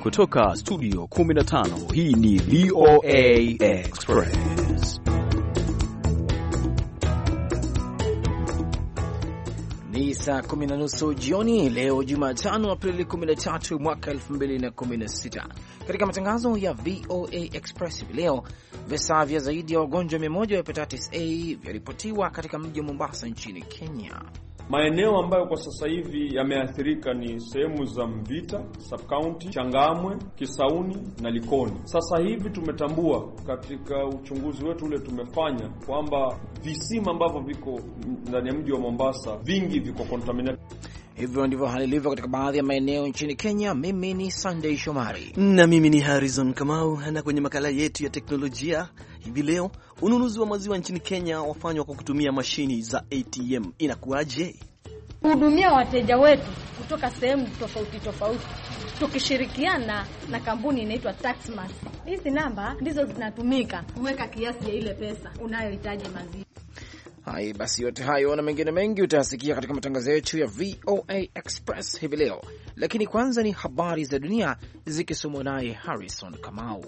kutoka studio 15, hii ni VOA Express. Ni saa 10:30 jioni leo Jumatano Aprili 13 mwaka 2016. Katika matangazo ya VOA Express leo, visa vya zaidi ya wagonjwa 100 wa hepatitis A vyaripotiwa katika mji wa Mombasa nchini Kenya. Maeneo ambayo kwa sasa hivi yameathirika ni sehemu za Mvita, Sub-County, Changamwe, Kisauni na Likoni. Sasa hivi tumetambua katika uchunguzi wetu ule tumefanya kwamba visima ambavyo viko ndani ya mji wa Mombasa vingi viko contaminated. Hivyo ndivyo hali ilivyo katika baadhi ya maeneo nchini Kenya. Mimi ni Sunday Shomari na mimi ni Harrison Kamau. Na kwenye makala yetu ya teknolojia hivi leo, ununuzi wa maziwa nchini Kenya wafanywa kwa kutumia mashini za ATM. Inakuaje? Kuhudumia wateja wetu kutoka sehemu tofauti tofauti tukishirikiana na kampuni inaitwa Taxmas. Hizi namba ndizo zinatumika kuweka kiasi ya ile pesa unayohitaji maziwa. Hai, basi yote hayo na mengine mengi utayasikia katika matangazo yetu ya VOA Express hivi leo. Lakini kwanza ni habari za dunia zikisomwa naye Harrison Kamau.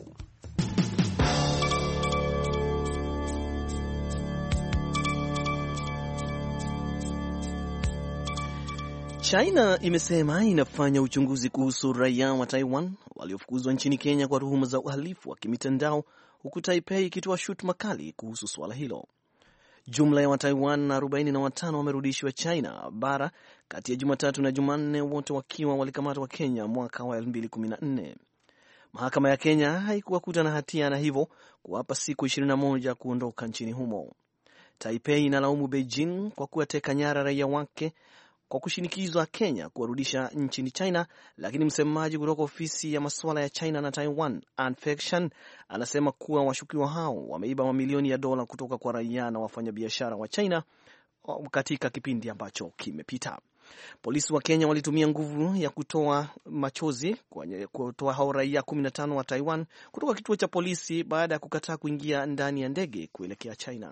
China imesema inafanya uchunguzi kuhusu raia wa Taiwan waliofukuzwa nchini Kenya kwa tuhuma za uhalifu wa kimitandao, huku Taipei ikitoa shutuma kali kuhusu swala hilo. Jumla ya Wataiwan 45 wamerudishwa China bara kati ya Jumatatu na Jumanne, wote wakiwa walikamatwa Kenya mwaka wa 2014. Mahakama ya Kenya haikuwakuta na hatia na hivyo kuwapa siku 21 kuondoka nchini humo. Taipei inalaumu Beijing kwa kuwateka nyara raia wake kwa kushinikizwa Kenya kuwarudisha nchini China, lakini msemaji kutoka ofisi ya masuala ya China na Taiwan, An Fengshan, anasema kuwa washukiwa hao wameiba mamilioni ya dola kutoka kwa raia na wafanyabiashara wa China katika kipindi ambacho kimepita. Polisi wa Kenya walitumia nguvu ya kutoa machozi kutoa hao raia 15 wa Taiwan kutoka kituo cha polisi baada ya kukataa kuingia ndani ya ndege kuelekea China.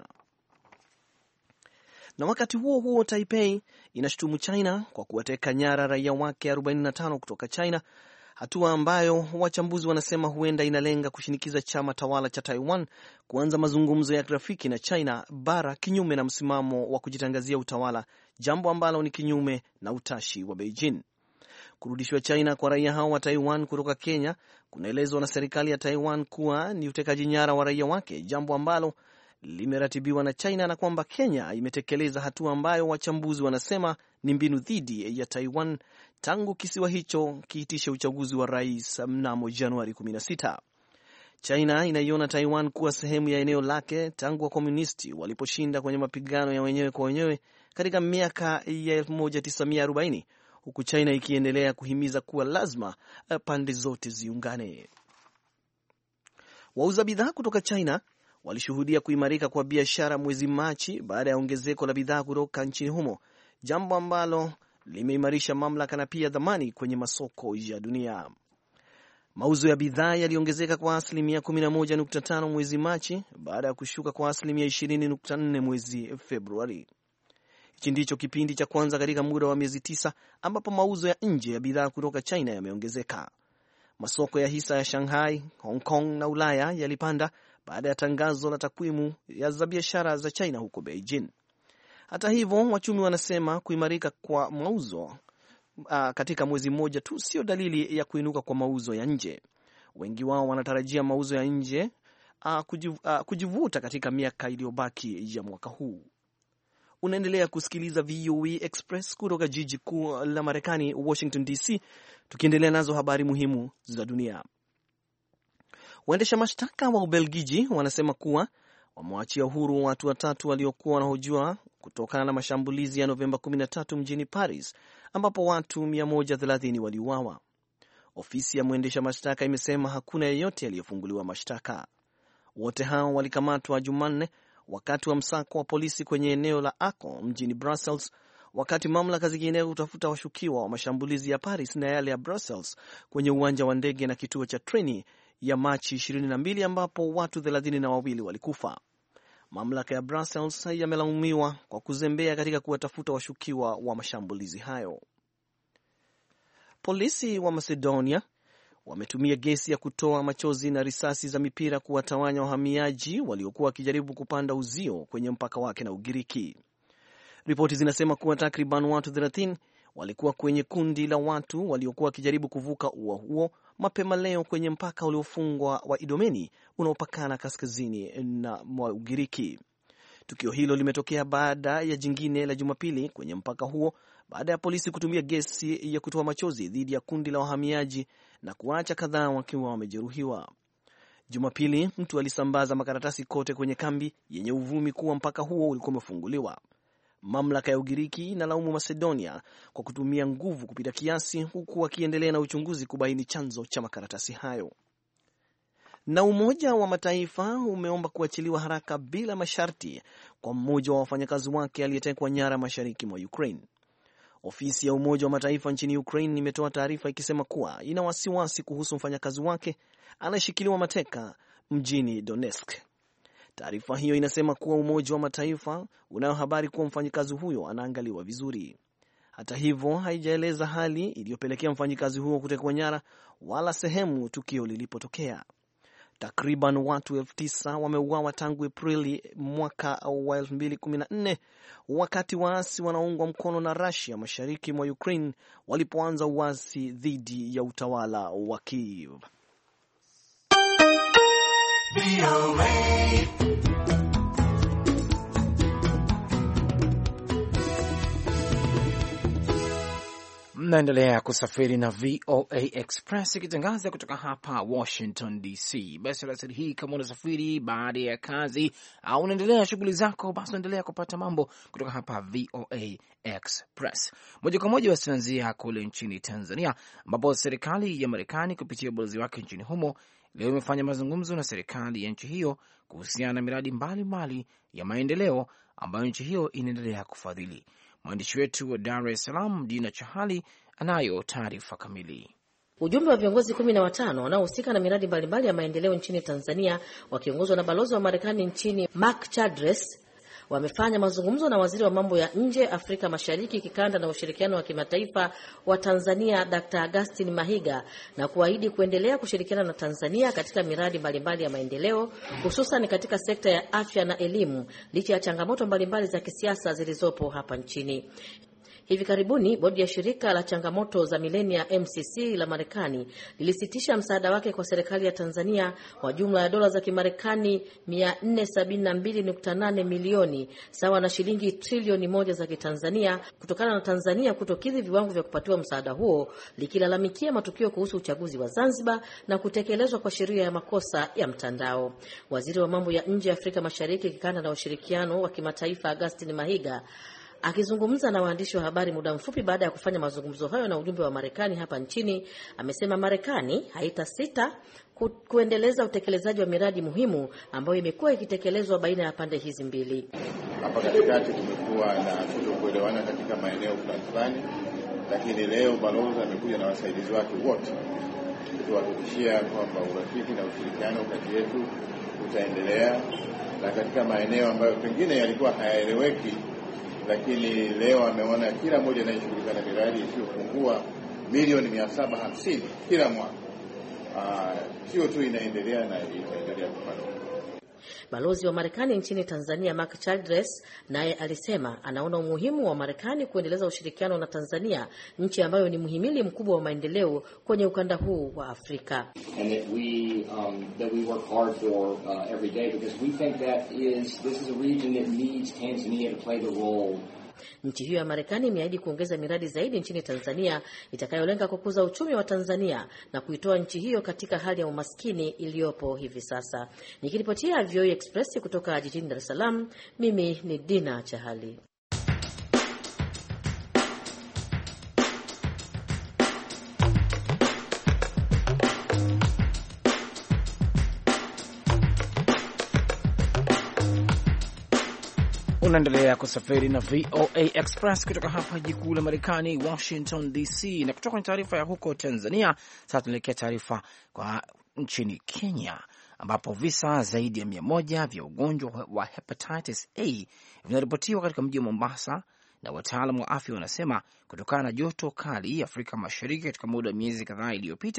Na wakati huo huo, Taipei inashutumu China kwa kuwateka nyara raia wake 45 kutoka China, hatua ambayo wachambuzi wanasema huenda inalenga kushinikiza chama tawala cha Taiwan kuanza mazungumzo ya kirafiki na China bara, kinyume na msimamo wa kujitangazia utawala, jambo ambalo ni kinyume na utashi wa Beijing. Kurudishwa China kwa raia hao wa Taiwan kutoka Kenya kunaelezwa na serikali ya Taiwan kuwa ni utekaji nyara wa raia wake, jambo ambalo limeratibiwa na China, na kwamba Kenya imetekeleza hatua ambayo wachambuzi wanasema ni mbinu dhidi ya Taiwan tangu kisiwa hicho kiitishe uchaguzi wa rais mnamo Januari 16. China inaiona Taiwan kuwa sehemu ya eneo lake tangu wa komunisti waliposhinda kwenye mapigano ya wenyewe kwa wenyewe katika miaka ya 1940, huku China ikiendelea kuhimiza kuwa lazima pande zote ziungane. Wauza bidhaa kutoka China walishuhudia kuimarika kwa biashara mwezi Machi baada ya ongezeko la bidhaa kutoka nchini humo, jambo ambalo limeimarisha mamlaka na pia dhamani kwenye masoko ya dunia. Mauzo ya bidhaa yaliongezeka kwa 11.5% mwezi Machi baada ya kushuka kwa 20.4% mwezi Februari. Hichi ndicho kipindi cha kwanza katika muda wa miezi 9 ambapo mauzo ya nje ya bidhaa kutoka China yameongezeka. Masoko ya hisa ya Shanghai, Hong Kong na Ulaya yalipanda baada ya tangazo la takwimu za biashara za China huko Beijing. Hata hivyo, wachumi wanasema kuimarika kwa mauzo katika mwezi mmoja tu sio dalili ya kuinuka kwa mauzo ya nje. Wengi wao wanatarajia mauzo ya nje kujivuta katika miaka iliyobaki ya mwaka huu. Unaendelea kusikiliza VOA Express kutoka jiji kuu la Marekani, Washington DC, tukiendelea nazo habari muhimu za dunia. Waendesha mashtaka wa Ubelgiji wanasema kuwa wamewachia huru watu 3 waliokuwa wanahojiwa kutokana na mashambulizi ya Novemba 13 mjini Paris, ambapo watu 130 waliuawa. Ofisi ya mwendesha mashtaka imesema hakuna yeyote aliyefunguliwa mashtaka. Wote hao walikamatwa Jumanne wakati wa msako wa polisi kwenye eneo la Arcon mjini Brussels, wakati mamlaka zikiendelea kutafuta washukiwa wa mashambulizi ya Paris na yale ya Brussels kwenye uwanja wa ndege na kituo cha treni ya Machi 22 ambapo watu 32 walikufa. Mamlaka ya Brussels yamelaumiwa kwa kuzembea katika kuwatafuta washukiwa wa mashambulizi hayo. Polisi wa Macedonia wametumia gesi ya kutoa machozi na risasi za mipira kuwatawanya wahamiaji waliokuwa wakijaribu kupanda uzio kwenye mpaka wake na Ugiriki. Ripoti zinasema kuwa takriban watu 30 walikuwa kwenye kundi la watu waliokuwa wakijaribu kuvuka ua huo mapema leo kwenye mpaka uliofungwa wa Idomeni unaopakana kaskazini na mwa Ugiriki. Tukio hilo limetokea baada ya jingine la Jumapili kwenye mpaka huo baada ya polisi kutumia gesi ya kutoa machozi dhidi ya kundi la wahamiaji na kuacha kadhaa wakiwa wamejeruhiwa. Jumapili mtu alisambaza makaratasi kote kwenye kambi yenye uvumi kuwa mpaka huo ulikuwa umefunguliwa. Mamlaka ya Ugiriki inalaumu Macedonia kwa kutumia nguvu kupita kiasi, huku wakiendelea na uchunguzi kubaini chanzo cha makaratasi hayo. Na Umoja wa Mataifa umeomba kuachiliwa haraka bila masharti kwa mmoja wa wafanyakazi wake aliyetekwa nyara mashariki mwa Ukraine. Ofisi ya Umoja wa Mataifa nchini Ukraine imetoa taarifa ikisema kuwa ina wasiwasi kuhusu mfanyakazi wake anayeshikiliwa mateka mjini Donetsk. Taarifa hiyo inasema kuwa Umoja wa Mataifa unayo habari kuwa mfanyakazi huyo anaangaliwa vizuri. Hata hivyo, haijaeleza hali iliyopelekea mfanyakazi huyo kutekwa nyara wala sehemu tukio lilipotokea. Takriban watu 9,000 wameuawa tangu Aprili mwaka wa 2014 wakati waasi wanaoungwa mkono na Russia mashariki mwa Ukraine walipoanza uasi dhidi ya utawala wa Kiev. Mnaendelea kusafiri na VOA Express ikitangaza kutoka hapa Washington DC. Basi alasiri hii, kama unasafiri baada ya kazi au unaendelea na shughuli zako, basi unaendelea kupata mambo kutoka hapa VOA Express. Moja kwa moja tunaanzia kule nchini Tanzania, ambapo serikali ya Marekani kupitia balozi wake nchini humo leo imefanya mazungumzo na serikali ya nchi hiyo kuhusiana na miradi mbalimbali ya maendeleo ambayo nchi hiyo inaendelea kufadhili. Mwandishi wetu wa Dar es Salaam, Dina Chahali, anayo taarifa kamili. Ujumbe wa viongozi 15 wanaohusika na miradi mbalimbali ya maendeleo nchini Tanzania wakiongozwa na balozi wa Marekani nchini Mark Chadres wamefanya mazungumzo na waziri wa mambo ya nje, Afrika Mashariki, kikanda na ushirikiano wa kimataifa wa Tanzania, Dr. Augustine Mahiga, na kuahidi kuendelea kushirikiana na Tanzania katika miradi mbalimbali ya maendeleo, hususan katika sekta ya afya na elimu, licha ya changamoto mbalimbali za kisiasa zilizopo hapa nchini. Hivi karibuni bodi ya shirika la changamoto za milenia MCC la Marekani lilisitisha msaada wake kwa serikali ya Tanzania wa jumla ya dola za Kimarekani 472.8 milioni sawa na shilingi trilioni 1 za Kitanzania kutokana na Tanzania kutokidhi viwango vya kupatiwa msaada huo, likilalamikia matukio kuhusu uchaguzi wa Zanzibar na kutekelezwa kwa sheria ya makosa ya mtandao. Waziri wa mambo ya nje Afrika Mashariki, kikanda na ushirikiano wa kimataifa, Augustine Mahiga, akizungumza na waandishi wa habari muda mfupi baada ya kufanya mazungumzo hayo na ujumbe wa Marekani hapa nchini, amesema Marekani haitasita kuendeleza utekelezaji wa miradi muhimu ambayo imekuwa ikitekelezwa baina ya pande hizi mbili. Hapa katikati kumekuwa na kutokuelewana katika maeneo fulani, lakini leo balozi amekuja na wasaidizi wake wote kuhakikishia kwamba urafiki na ushirikiano kati yetu utaendelea, na katika maeneo ambayo pengine yalikuwa hayaeleweki, lakini leo ameona kila mmoja anayeshughulika na miradi isiyopungua milioni 750 kila mwaka. Sio tu inaendelea na itaendelea kufanya. Balozi wa Marekani nchini Tanzania Mark Childress naye alisema anaona umuhimu wa Marekani kuendeleza ushirikiano na Tanzania, nchi ambayo ni muhimili mkubwa wa maendeleo kwenye ukanda huu wa Afrika. And that we work hard for every day because we think this is a region that needs Tanzania to play the role. Nchi hiyo ya Marekani imeahidi kuongeza miradi zaidi nchini Tanzania itakayolenga kukuza uchumi wa Tanzania na kuitoa nchi hiyo katika hali ya umaskini iliyopo hivi sasa. Nikiripotia VOA Express kutoka jijini Dar es Salaam, mimi ni Dina Chahali. Unaendelea kusafiri na VOA Express kutoka hapa jikuu la Marekani, Washington DC. Na kutoka kwenye taarifa ya huko Tanzania, sasa tunaelekea taarifa kwa nchini Kenya, ambapo visa zaidi ya 100 vya ugonjwa wa hepatitis A vinaripotiwa katika mji wa Mombasa, na wataalamu wa afya wanasema kutokana na joto kali Afrika Mashariki katika muda wa miezi kadhaa iliyopita,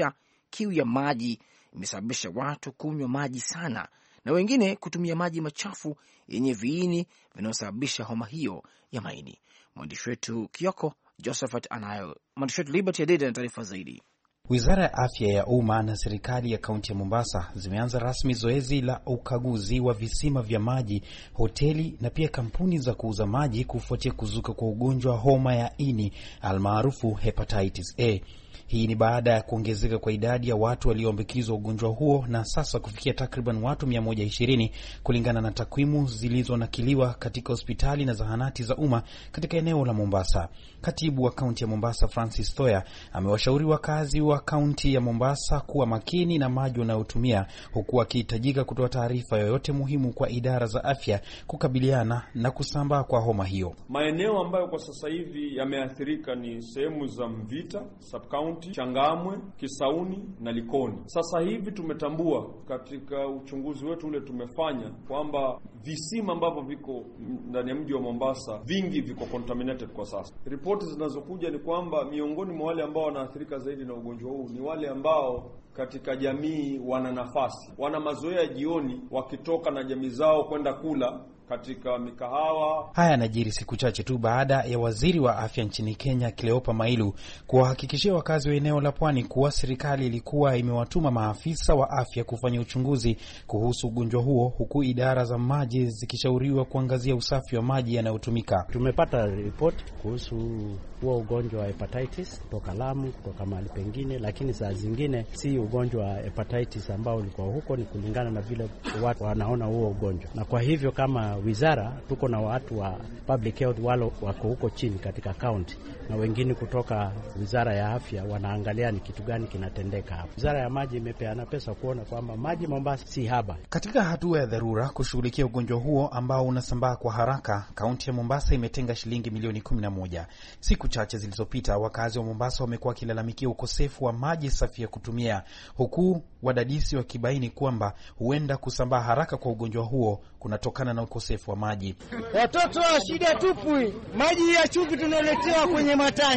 kiu ya maji imesababisha watu kunywa maji sana na wengine kutumia maji machafu yenye viini vinavyosababisha homa hiyo ya maini. Mwandishi wetu Kioko Josephat mwandishi wetu Liberty Adede na taarifa zaidi. Wizara ya Afya ya Umma na serikali ya kaunti ya Mombasa zimeanza rasmi zoezi la ukaguzi wa visima vya maji, hoteli na pia kampuni za kuuza maji kufuatia kuzuka kwa ugonjwa wa homa ya ini almaarufu hepatitis A. Hii ni baada ya kuongezeka kwa idadi ya watu walioambukizwa ugonjwa huo na sasa kufikia takriban watu 120 kulingana na takwimu zilizonakiliwa katika hospitali na zahanati za umma katika eneo la Mombasa. Katibu wa kaunti ya Mombasa Francis Thoya amewashauri wakazi wa kaunti ya Mombasa kuwa makini na maji wanayotumia, huku akihitajika kutoa taarifa yoyote muhimu kwa idara za afya kukabiliana na kusambaa kwa homa hiyo. Maeneo ambayo kwa sasa hivi yameathirika ni sehemu za Mvita, sub-county, Changamwe, Kisauni na Likoni. Sasa hivi tumetambua katika uchunguzi wetu ule tumefanya kwamba visima ambavyo viko ndani ya mji wa Mombasa vingi viko contaminated kwa sasa. Ripoti zinazokuja ni kwamba miongoni mwa wale ambao wanaathirika zaidi na ugonjwa huu ni wale ambao katika jamii wana nafasi, wana mazoea jioni wakitoka na jamii zao kwenda kula katika mikahawa. Haya yanajiri siku chache tu baada ya waziri wa afya nchini Kenya Cleopa Mailu kuwahakikishia wakazi wa eneo la Pwani kuwa serikali ilikuwa imewatuma maafisa wa afya kufanya uchunguzi kuhusu ugonjwa huo, huku idara za maji zikishauriwa kuangazia usafi wa maji yanayotumika. Tumepata ripoti kuhusu huo ugonjwa wa hepatitis kutoka Lamu, kutoka mahali pengine, lakini saa zingine si ugonjwa wa hepatitis ambao ulikuwa huko, ni kulingana na vile watu wanaona huo ugonjwa. Na kwa hivyo kama wizara tuko na watu wa public health walo wako huko chini katika county, na wengine kutoka wizara ya afya wanaangalia ni kitu gani kinatendeka hapo. Wizara ya maji imepeana pesa kuona kwamba maji Mombasa si haba. Katika hatua ya dharura kushughulikia ugonjwa huo ambao unasambaa kwa haraka, kaunti ya Mombasa imetenga shilingi milioni 11. Siku chache zilizopita wakazi wa Mombasa wamekuwa kilalamikia ukosefu wa maji safi ya kutumia, huku wadadisi wakibaini kwamba huenda kusambaa haraka kwa ugonjwa huo kunatokana na ukosefu wa maji. Watoto wa shida tupu, maji ya chumvi tunaletewa kwenye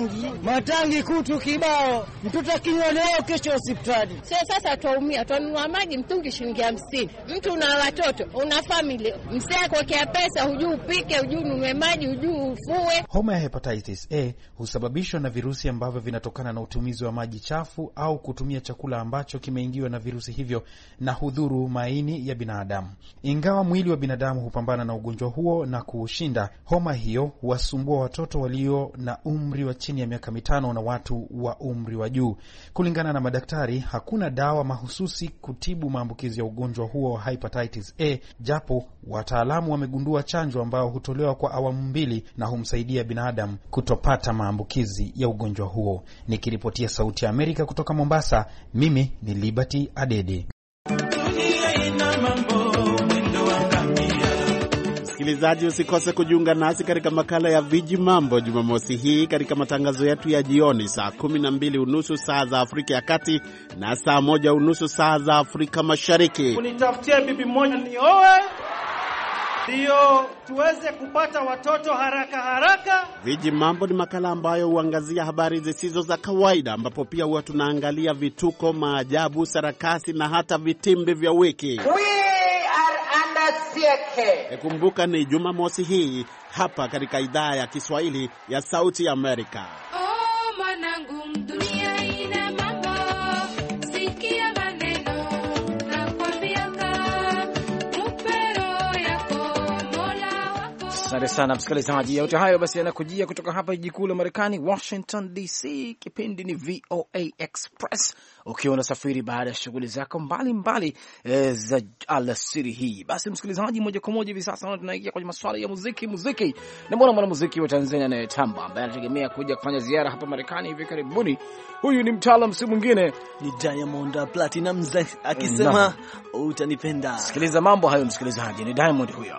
matangi kutu kibao, mtoto akinywa leo kesho hospitali. Sasa tuumia, tununua maji mtungi shilingi 50. Mtu una watoto, una family, msee kwa pesa, hujui upike, hujui ununue maji, hujui ufue. Homa ya hepatitis A husababishwa na virusi ambavyo vinatokana na utumizi wa maji chafu au kutumia chakula ambacho kimeingiwa na virusi hivyo na hudhuru maini ya binadamu. Ingawa mwili wa binadamu hupambana na ugonjwa huo na kuushinda, homa hiyo huwasumbua watoto walio na umri wa chini ya miaka 5 na watu wa umri wa juu. Kulingana na madaktari, hakuna dawa mahususi kutibu maambukizi ya ugonjwa huo wa hepatitis A, japo wataalamu wamegundua chanjo ambayo hutolewa kwa awamu 2 na humsaidia binadamu kutopata maambukizi ya ugonjwa huo. Nikiripotia Sauti ya Amerika kutoka Mombasa, mimi ni Liberty Adede. Msikilizaji, usikose kujiunga nasi katika makala ya Viji Mambo Jumamosi hii katika matangazo yetu ya jioni saa 12:30 saa za Afrika ya Kati na saa 1:30 saa za Afrika Mashariki. Unitafutie bibi moja nioe ndio tuweze kupata watoto haraka. Viji Mambo ni makala ambayo huangazia habari zisizo za kawaida, ambapo pia huwa tunaangalia vituko, maajabu, sarakasi na hata vitimbi vya wiki. Kumbuka ni Jumamosi hii hapa katika idhaa ya Kiswahili ya Sauti ya Amerika. Oh, mwanangu, dunia ina mambo, sikia maneno na kwambiaka, upero yako Mola wako. Asante sana msikilizaji, yote hayo basi yanakujia kutoka hapa jiji kuu la Marekani, Washington DC. Kipindi ni VOA Express, ukiwa unasafiri baada ya shughuli zako mbalimbali za alasiri hii. Basi msikilizaji, moja kwa moja hivi sasa tunaingia kwenye masuala ya muziki. Na mwanamuziki wa Tanzania anayetamba ambaye anategemea kuja kufanya ziara hapa Marekani hivi karibuni. Huyu ni mtaalamu, si mwingine ni Diamond Platnumz akisema utanipenda. Sikiliza mambo hayo msikilizaji, ni Diamond huyo.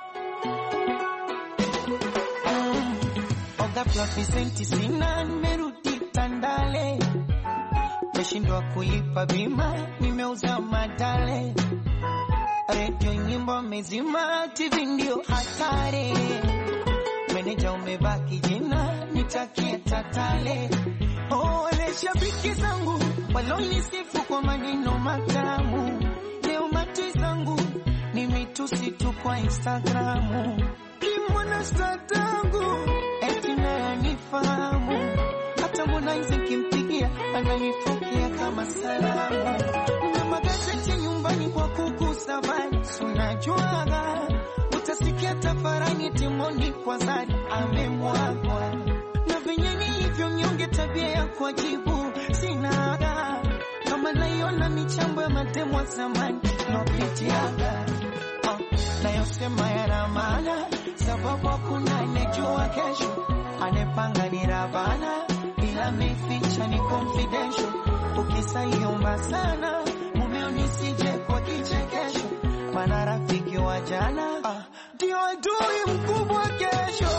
Meshindwa kulipa bima, nimeuza madale, redio nyimbo mezima, TV ndio hatari, meneja umebaki jina, nitakie tatale. Oh, wale shabiki zangu walonisifu kwa maneno matamu, leo mati zangu ni mitusi tu kwa Instagramu. Kimwana statangu eti naye nifahamu, hata Harmonize kimpigia ananifokea kama salamu. Na magazeti nyumbani kwa kukusa bali unajuaga, utasikia tafarani timoni kwa zari amemwagwa. Na venye nilivyo mnyonge tabia ya kujibu sinaga, kama naiona michambo ya mademo zamani nopitiaga. Nayosema yana maana, sababu hakuna anejua kesho, anepanga ni Ravana, ila meficha ni confidential. Ukisaiomba sana mumeo nisije kwa kichekesho, maana rafiki wa jana ndio adui mkubwa kesho.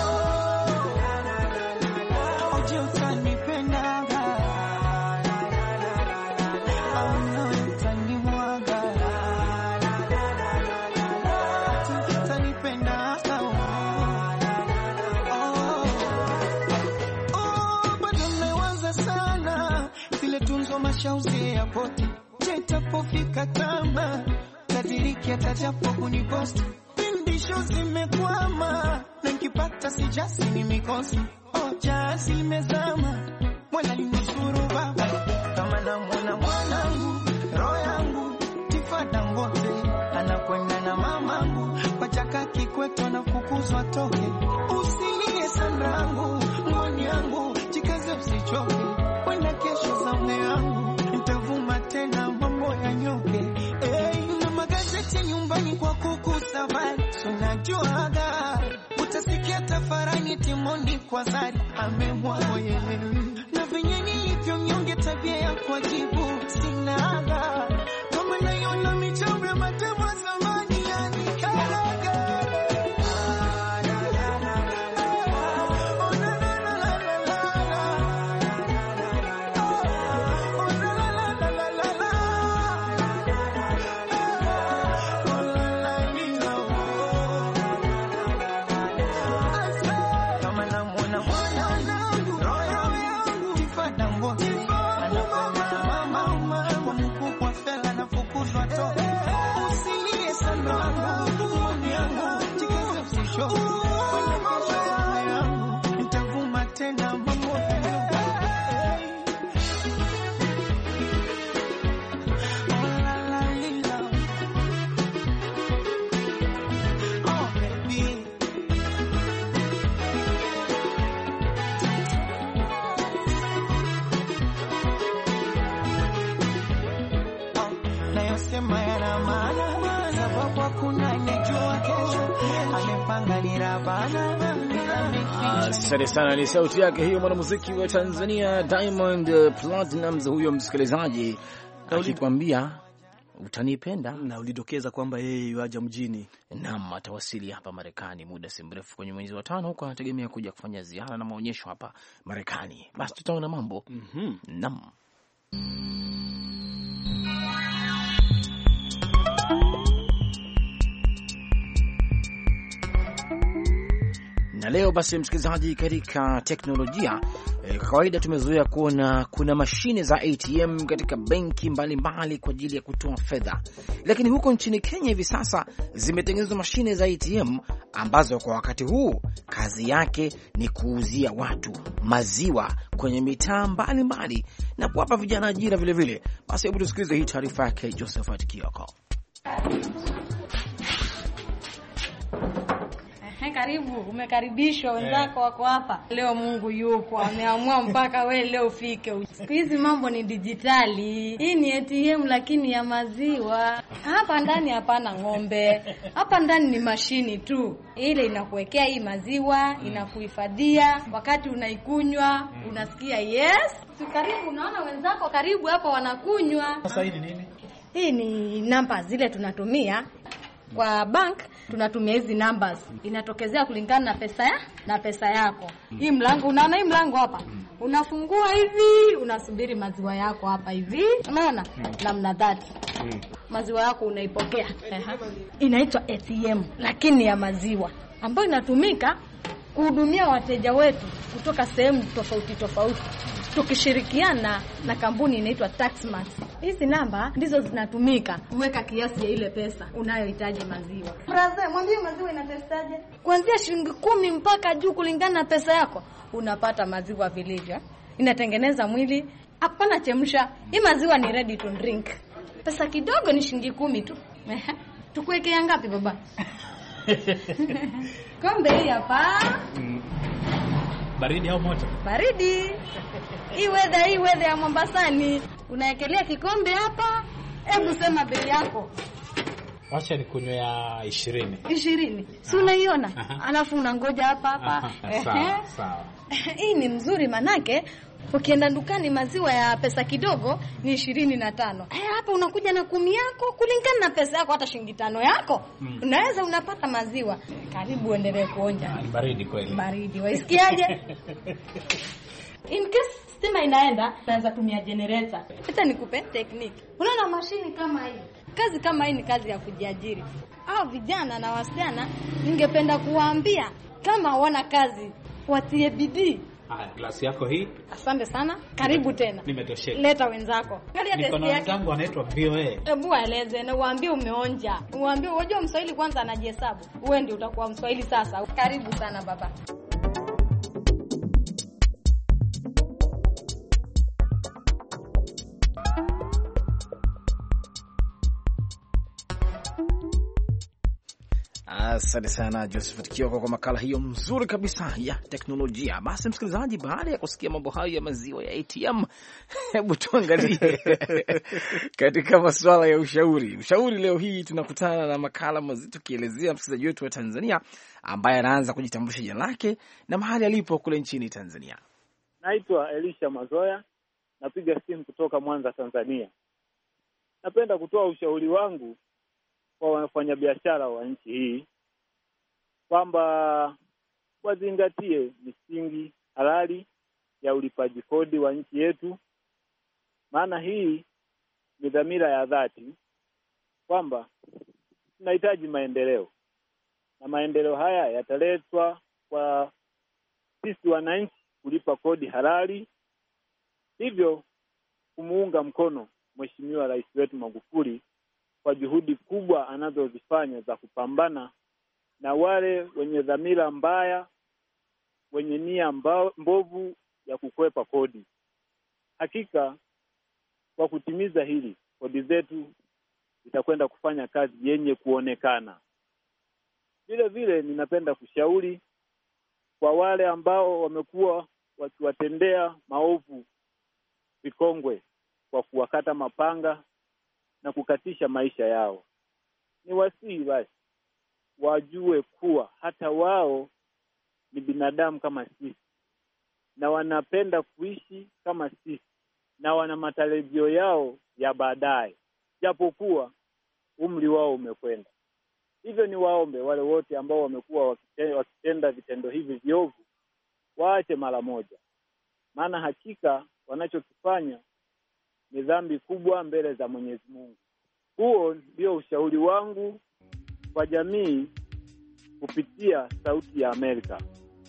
Oje utanipenda au nawe utanimwaga, utanipenda bado mmewaza sana zile tunzo mashauzi ya poti. Jetapofika kama tadiriki atajapo kuniposti, pindisho zimekwama na nikipata sijasi ni mikosi. Jazi imezama mwana linusuru baba, kama namwona mwanangu roho yangu tifada ngote, anakwenda na mamangu kwa chaka Kikwete anafukuzwa toke. Usilie sandangu mwani yangu jikaze usichoke, wenda kesho za mne yangu nitavuma tena mambo ya nyoke. Na magazeti nyumbani kwa kukusa bali unajuaga, utasikia tafarani timoni kwa zari amemwagwa yeye. Na venye nilivyo mnyonge tabia ya kujibu sinaga, kama naiona michambo ya mademo zamani yanikaraga. Asante sana, ni sauti yake hiyo mwanamuziki wa Tanzania Diamond Platnumz huyo msikilizaji akikwambia utanipenda, na ulidokeza kwamba yeye yuaja mjini. Naam, atawasili hapa Marekani muda si mrefu kwenye mwezi wa 5 huko, anategemea kuja kufanya ziara na maonyesho hapa Marekani. Basi tutaona mambo. Naam. Na leo basi msikilizaji, katika teknolojia kawaida tumezoea kuona kuna mashine za ATM katika benki mbalimbali kwa ajili ya kutoa fedha, lakini huko nchini Kenya hivi sasa zimetengenezwa mashine za ATM ambazo kwa wakati huu kazi yake ni kuuzia watu maziwa kwenye mitaa mbalimbali na kuwapa vijana ajira vile vile. Basi hebu tusikilize hii taarifa yake Josephat Kioko. Karibu, umekaribishwa, wenzako wako hapa. Leo Mungu yupo, ameamua mpaka we leo ufike. Siku hizi mambo ni dijitali. Hii ni ATM lakini ya maziwa. Hapa ndani hapana ng'ombe. Hapa ndani ni mashini tu. Ile inakuwekea hii maziwa, inakuhifadhia. Wakati unaikunywa, unasikia yes. Karibu, unaona wenzako karibu hapa wanakunywa. Sasa hii ni nini? Hii ni namba zile tunatumia. Kwa bank tunatumia hizi numbers. Inatokezea kulingana na pesa yako. Hii mlango, unaona hii mlango hapa? Unafungua hivi, unasubiri maziwa yako hapa hivi. Unaona? Namna that. Maziwa yako unaipokea. Inaitwa ATM lakini ya maziwa, ambayo inatumika kuhudumia wateja wetu kutoka sehemu tofauti tofauti. tukishirikiana na kampuni inaitwa Taxmas. Hizi namba ndizo zinatumika kuweka kiasi ya ile pesa unayohitaji maziwa. Brother, mwambie maziwa inatestaje? Kuanzia shilingi 10 mpaka juu kulingana na pesa yako. Unapata maziwa vilivyo. Inatengeneza mwili, hapana chemsha. Hii maziwa ni ready to drink. Pesa kidogo ni shilingi 10 tu. Tukuwekea ngapi baba? Kombe hii hapa. Baridi au moto? Baridi. Hii weather ya Mombasani. Unaekelea kikombe hapa. Hebu sema bei yako. Acha nikunywe ya 20. 20. Si unaiona? Alafu unangoja hapa. Sawa. Hii ni mzuri manake ukienda dukani maziwa ya pesa kidogo ni 25. Hapa unakuja na 10 yako kulingana na pesa yako, hata shilingi 5 yako. Unaweza unapata maziwa. Karibu endelee kuonja. Baridi kweli. Baridi. Waisikiaje? In case stima inaenda, naweza tumia generator. Acha nikupe technique. Unaona mashini kama hii. Kazi kama hii ni kazi ya kujiajiri. Hao vijana na wasichana ningependa kuwaambia kama wana kazi watie bidii. Glasi yako hii. Asante sana. Karibu tena. Nimetosheka. Leta wenzako. Angalia test yake. Wenzangu wanaitwa VOA. Hebu waeleze na uambie umeonja. Uambie unajua Mswahili kwanza anajihesabu. Wewe ndio utakuwa Mswahili sasa. Karibu sana baba. Asante sana Josephat Kioko kwa makala hiyo mzuri kabisa ya teknolojia. Basi msikilizaji, baada ya kusikia mambo hayo ya maziwa ya ATM, hebu tuangalie katika masuala ya ushauri. Ushauri leo hii tunakutana na makala mazito kielezea msikilizaji wetu wa Tanzania ambaye anaanza kujitambulisha jina lake na mahali alipo kule nchini Tanzania. Naitwa Elisha Mazoya, napiga simu kutoka Mwanza, Tanzania. Napenda kutoa ushauri wangu kwa wafanyabiashara wa nchi hii kwamba wazingatie misingi halali ya ulipaji kodi wa nchi yetu, maana hii ni dhamira ya dhati kwamba tunahitaji maendeleo, na maendeleo haya yataletwa kwa sisi wananchi kulipa kodi halali, hivyo kumuunga mkono Mheshimiwa Rais wetu Magufuli kwa juhudi kubwa anazozifanya za kupambana na wale wenye dhamira mbaya, wenye nia mbovu ya kukwepa kodi. Hakika kwa kutimiza hili, kodi zetu zitakwenda kufanya kazi yenye kuonekana. Vile vile ninapenda kushauri kwa wale ambao wamekuwa wakiwatendea maovu vikongwe kwa kuwakata mapanga na kukatisha maisha yao. Ni wasihi basi wajue kuwa hata wao ni binadamu kama sisi, na wanapenda kuishi kama sisi, na wana matarajio yao ya baadaye, japokuwa umri wao umekwenda. Hivyo ni waombe wale wote ambao wamekuwa wakitenda vitendo hivi viovu waache mara moja, maana hakika wanachokifanya ni dhambi kubwa mbele za Mwenyezi Mungu. Huo ndio ushauri wangu kwa jamii kupitia Sauti ya Amerika.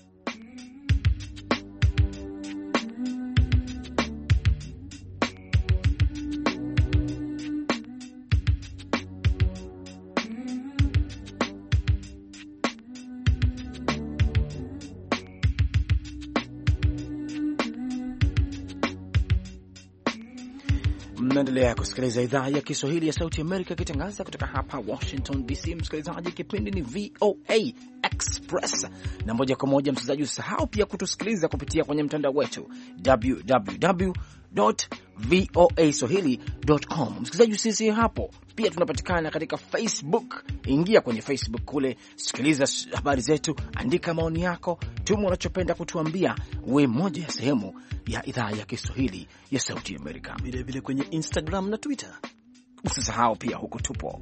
Mnaendelea kusikiliza idhaa ya Kiswahili ya Sauti Amerika ikitangaza kutoka hapa Washington DC. Msikilizaji, kipindi ni VOA Express, na moja kwa moja msikilizaji, usahau pia kutusikiliza kupitia kwenye mtandao wetu www.voaswahili.com. Msikilizaji, sisi hapo pia tunapatikana katika Facebook. Ingia kwenye Facebook kule, sikiliza habari zetu, andika maoni yako, tuma unachopenda kutuambia, uwe moja ya sehemu ya idhaa ya Kiswahili ya Sauti Amerika. Vile vile kwenye Instagram na Twitter usisahau pia, huko tupo.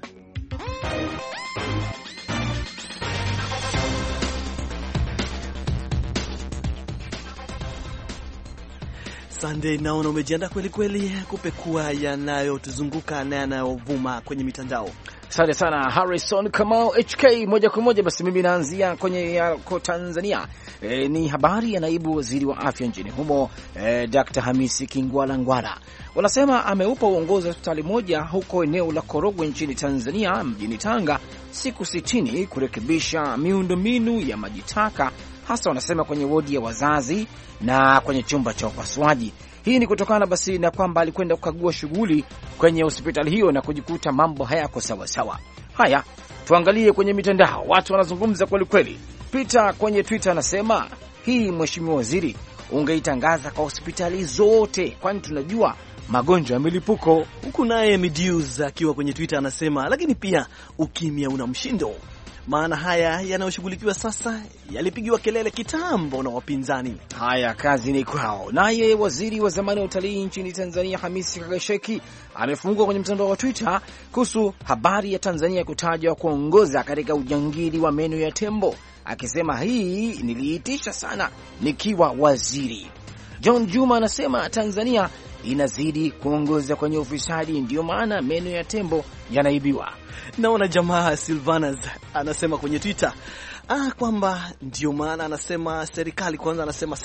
Sunday, naona umejiandaa kweli kweli kupekua yanayotuzunguka na yanayovuma kwenye mitandao. Asante sana Harrison Kamau HK. Moja kwa moja basi mimi naanzia kwenye yako Tanzania. Ni habari ya naibu waziri wa afya nchini humo Dr. Hamisi Kingwala Ngwala. Wanasema ameupa uongozi wa hospitali moja huko eneo la Korogwe nchini Tanzania mjini Tanga siku 60 kurekebisha miundombinu ya maji taka, hasa wanasema kwenye wodi ya wazazi na kwenye chumba cha upasuaji. Hii ni kutokana basi na kwamba alikwenda kukagua shughuli kwenye hospitali hiyo na kujikuta mambo hayako sawa sawa. Haya, tuangalie kwenye mitandao, watu wanazungumza kweli kweli. Peter kwenye Twitter anasema, hii mheshimiwa waziri ungeitangaza kwa hospitali zote, kwani tunajua magonjwa ya milipuko. Huku naye Midius akiwa kwenye Twitter anasema, lakini pia ukimya una mshindo, maana haya yanayoshughulikiwa sasa yalipigiwa kelele kitambo na wapinzani. Haya, kazi ni kwao. Naye waziri wa zamani wa utalii nchini Tanzania Hamisi Kagasheki amefungwa kwenye mtandao wa Twitter kuhusu habari ya Tanzania kutajwa kuongoza katika ujangili wa meno ya tembo, akisema hii niliitisha sana nikiwa waziri. John Juma anasema Tanzania inazidi kuongoza kwenye ufisadi, ndio maana meno ya tembo yanaibiwa. Naona jamaa Silvanas anasema kwenye Twitter kwamba ndio maana anasema serikali kwanza,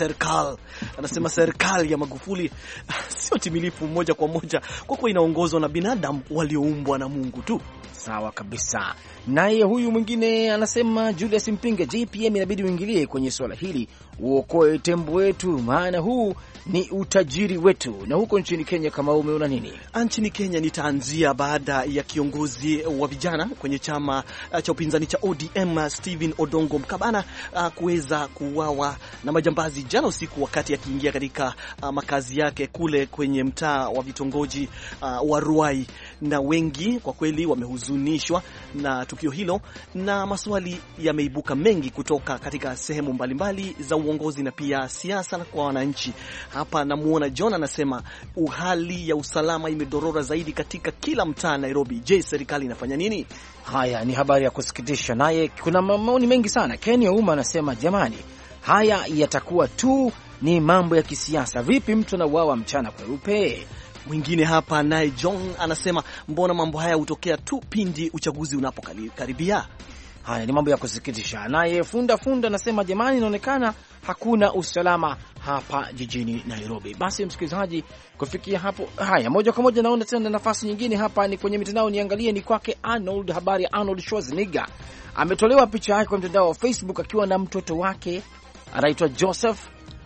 anasema serikali ya Magufuli sio timilifu moja kwa moja, kwa kuwa inaongozwa na binadamu walioumbwa na Mungu tu. Sawa kabisa. Naye huyu mwingine anasema Julius Mpinga, JPM inabidi uingilie kwenye swala hili, uokoe tembo wetu, maana huu ni utajiri wetu. Na huko nchini Kenya, kama umeona nini? Nchini Kenya nitaanzia baada ya kiongozi wa vijana kwenye chama cha upinzani cha ODM Stephen Odongo Mkabana kuweza kuuawa na majambazi jana usiku wakati akiingia katika makazi yake kule kwenye mtaa wa vitongoji wa Ruai, na wengi kwa kweli wamehuzunishwa na tukio hilo, na maswali yameibuka mengi kutoka katika sehemu mbalimbali za uongozi na pia siasa kwa wananchi. Hapa namuona John anasema hali ya usalama imedorora zaidi katika kila mtaa Nairobi. Je, serikali inafanya nini? Haya ni habari ya kusikitisha. Naye kuna maoni mengi sana. Kenya Uma anasema jamani, haya yatakuwa tu ni mambo ya kisiasa. Vipi mtu anauawa mchana kweupe? Mwingine hapa naye John anasema mbona mambo haya hutokea tu pindi uchaguzi unapokaribia? Haya ni mambo ya kusikitisha. Naye Funda anasema jamani, inaonekana hakuna usalama hapa jijini Nairobi. Basi msikilizaji, kufikia hapo, haya moja kwa moja naona tena nafasi nyingine hapa ni kwenye mitandao, niangalie ni kwake Arnold. Habari ya Arnold Schwarzenegger, ametolewa picha yake kwa mtandao wa Facebook akiwa na mtoto wake anaitwa Joseph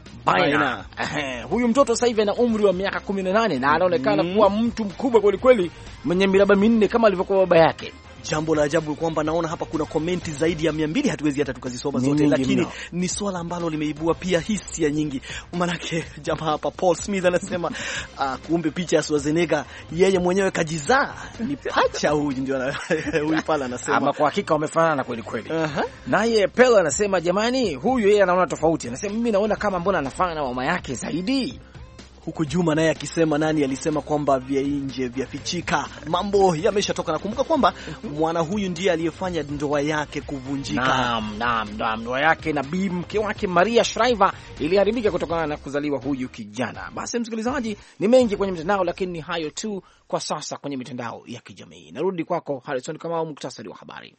Baina. Huyu mtoto sasa hivi ana umri wa miaka 18 na anaonekana kuwa mtu mkubwa kweli kweli, mwenye miraba minne kama alivyokuwa baba yake. Jambo la ajabu kwamba naona hapa kuna komenti zaidi ya 200, hatuwezi hata tukazisoma zote, lakini ni swala ambalo limeibua pia hisia nyingi. Manake jamaa hapa Paul Smith anasema kumbe picha ya Schwarzenegger yeye mwenyewe kajizaa ni pacha huyu, ndio huyu pala anasema ama kwa hakika wamefanana kweli kweli. Naye Pele anasema jamani, huyu yeye anaona tofauti, anasema mimi naona kama mbona anafanana na mama yake zaidi. Huko Juma naye akisema nani alisema kwamba vya nje vya fichika, mambo yameshatoka. Nakumbuka kwamba mwana huyu ndiye aliyefanya ndoa yake kuvunjika. Naam, ndoa yake na mke wake Maria Shriver iliharibika kutokana na kuzaliwa huyu kijana. Basi msikilizaji, ni mengi kwenye mitandao, lakini ni hayo tu kwa sasa kwenye mitandao ya kijamii. Narudi kwako Harrison Kamau, muktasari wa habari.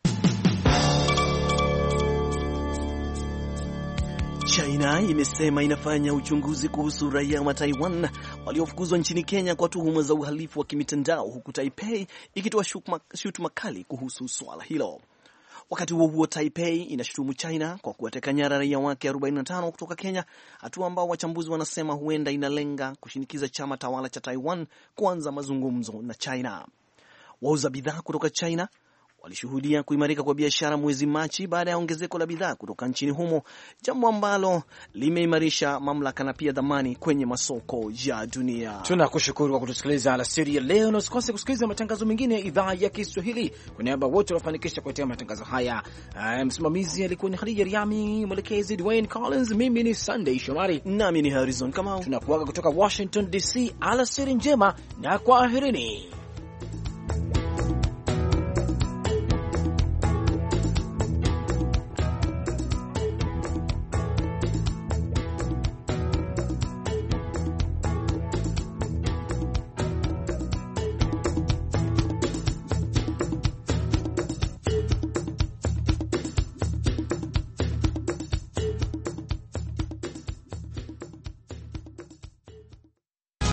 China imesema inafanya uchunguzi kuhusu raia wa Taiwan waliofukuzwa nchini Kenya kwa tuhuma za uhalifu wa kimitandao, huku Taipei ikitoa shutuma kali kuhusu swala hilo. Wakati huo huo, Taipei inashutumu China kwa kuwateka nyara raia wake 45 kutoka Kenya, hatua ambao wachambuzi wanasema huenda inalenga kushinikiza chama tawala cha Taiwan kuanza mazungumzo na China. Wauza bidhaa kutoka China walishuhudia kuimarika kwa biashara mwezi Machi baada ya ongezeko la bidhaa kutoka nchini humo, jambo ambalo limeimarisha mamlaka na pia dhamani kwenye masoko ya dunia. Tunakushukuru kwa kutusikiliza alasiri ya leo, na usikose kusikiliza matangazo mengine ya idhaa ya Kiswahili. Kwa niaba wote waliofanikisha kuletea matangazo haya, msimamizi alikuwa ni Khadija Riami, mwelekezi Dwayne Collins, mimi ni Sunday Shomari nami ni Harrison Kamau. Tunakuaga kutoka Washington DC. Alasiri njema na kwaherini.